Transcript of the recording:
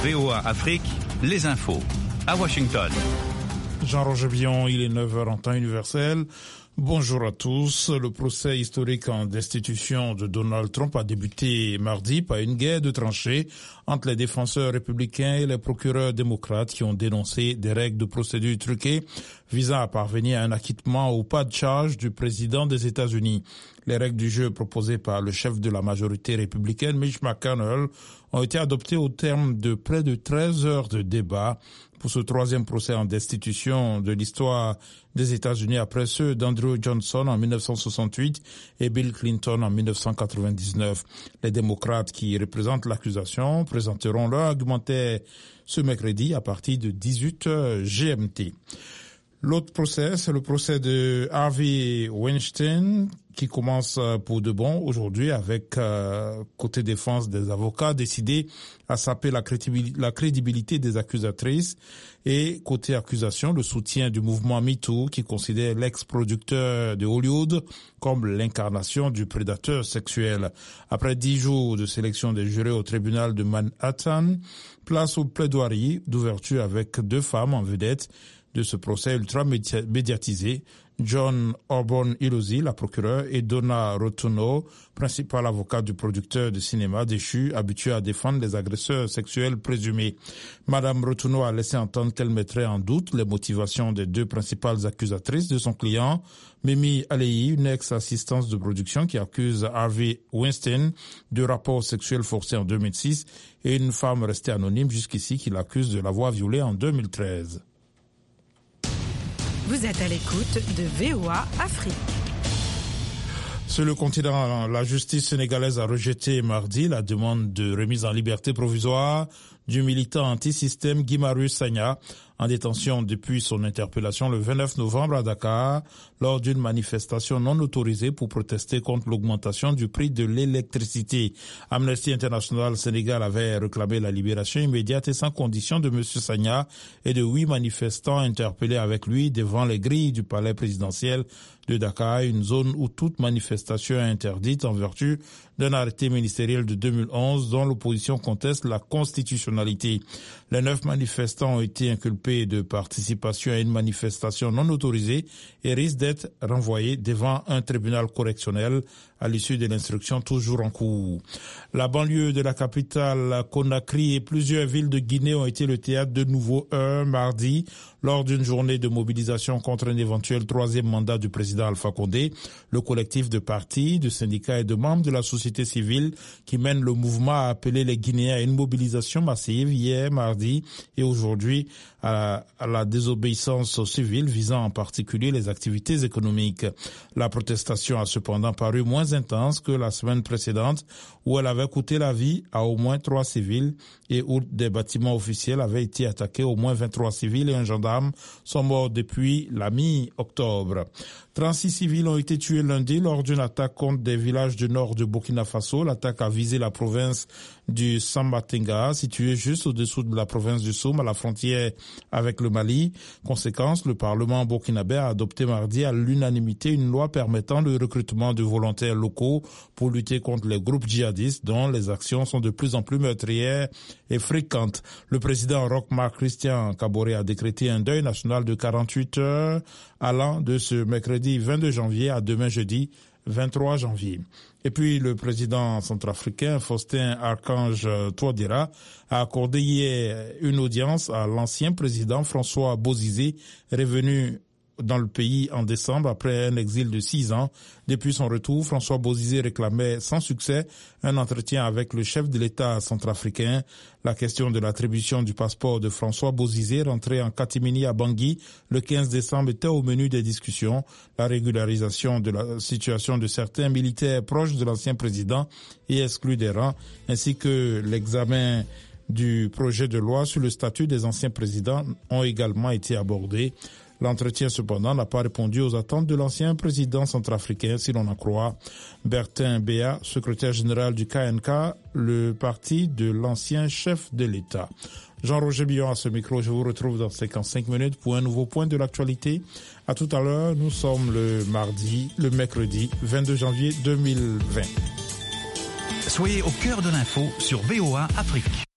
VOA Afrique, les infos. À Washington. Jean-Roger Billon, il est 9h en temps universel. Bonjour à tous. Le procès historique en destitution de Donald Trump a débuté mardi par une guerre de tranchées entre les défenseurs républicains et les procureurs démocrates qui ont dénoncé des règles de procédure truquées visant à parvenir à un acquittement ou pas de charge du président des États-Unis. Les règles du jeu proposées par le chef de la majorité républicaine, Mitch McConnell, ont été adoptées au terme de près de 13 heures de débat pour ce troisième procès en destitution de l'histoire des États-Unis après ceux d'Andrew Johnson en 1968 et Bill Clinton en 1999. Les démocrates qui représentent l'accusation présenteront leur argumentaire ce mercredi à partir de 18h GMT. L'autre procès, c'est le procès de Harvey Weinstein qui commence pour de bon aujourd'hui avec, côté défense des avocats, décidé à saper la crédibilité des accusatrices et côté accusation, le soutien du mouvement MeToo qui considère l'ex-producteur de Hollywood comme l'incarnation du prédateur sexuel. Après 10 jours de sélection des jurés au tribunal de Manhattan, place aux plaidoiries d'ouverture avec deux femmes en vedette de ce procès ultra médiatisé, John Auburn Ilozi, la procureure, et Donna Rotunno, principal avocat du producteur de cinéma déchu, habitué à défendre les agresseurs sexuels présumés. Madame Rotunno a laissé entendre qu'elle mettrait en doute les motivations des deux principales accusatrices de son client, Mimi Alehi, une ex-assistante de production qui accuse Harvey Weinstein de rapports sexuels forcés en 2006, et une femme restée anonyme jusqu'ici qui l'accuse de l'avoir violée en 2013. Vous êtes à l'écoute de VOA Afrique. Sur le continent, la justice sénégalaise a rejeté mardi la demande de remise en liberté provisoire du militant anti-système Guy Marius Sagna, en détention depuis son interpellation le 29 novembre à Dakar, lors d'une manifestation non autorisée pour protester contre l'augmentation du prix de l'électricité. Amnesty International Sénégal avait réclamé la libération immédiate et sans condition de M. Sagna et de 8 manifestants interpellés avec lui devant les grilles du palais présidentiel de Dakar, une zone où toute manifestation est interdite en vertu d'un arrêté ministériel de 2011 dont l'opposition conteste la constitutionnalité. Les 9 manifestants ont été inculpés de participation à une manifestation non autorisée et risquent d'être renvoyés devant un tribunal correctionnel à l'issue de l'instruction toujours en cours. La banlieue de la capitale Conakry et plusieurs villes de Guinée ont été le théâtre de nouveau mardi lors d'une journée de mobilisation contre un éventuel troisième mandat du président Alpha Condé. Le collectif de partis, de syndicats et de membres de la société civile qui mène le mouvement a appelé les Guinéens à une mobilisation massive hier, mardi et aujourd'hui à la désobéissance civile visant en particulier les activités économiques. La protestation a cependant paru moins intense que la semaine précédente où elle avait coûté la vie à au moins 3 civils et où des bâtiments officiels avaient été attaqués. Au moins 23 civils et un gendarme sont morts depuis la mi-octobre. 36 civils ont été tués lundi lors d'une attaque contre des villages du nord de Burkina Faso. L'attaque a visé la province du Sambatenga, située juste au-dessous de la province du Soum, à la frontière avec le Mali. Conséquence, le Parlement burkinabé a adopté mardi à l'unanimité une loi permettant le recrutement de volontaires locaux pour lutter contre les groupes djihadistes dont les actions sont de plus en plus meurtrières et fréquentes. Le président Roch Marc Christian Kaboré a décrété un deuil national de 48 heures allant de ce mercredi 22 janvier à demain jeudi 23 janvier. Et puis le président centrafricain Faustin Archange Touadéra a accordé hier une audience à l'ancien président François Bozizé, revenu dans le pays en décembre après un exil de 6 ans. Depuis son retour, François Bozizé réclamait sans succès un entretien avec le chef de l'État centrafricain. La question de l'attribution du passeport de François Bozizé, rentré en catimini à Bangui le 15 décembre, était au menu des discussions. La régularisation de la situation de certains militaires proches de l'ancien président et exclus des rangs, ainsi que l'examen du projet de loi sur le statut des anciens présidents ont également été abordés. L'entretien, cependant, n'a pas répondu aux attentes de l'ancien président centrafricain, si l'on en croit Bertin Béa, secrétaire général du KNK, le parti de l'ancien chef de l'État. Jean-Roger Billon à ce micro. Je vous retrouve dans 55 minutes pour un nouveau point de l'actualité. À tout à l'heure. Nous sommes le mercredi 22 janvier 2020. Soyez au cœur de l'info sur VOA Afrique.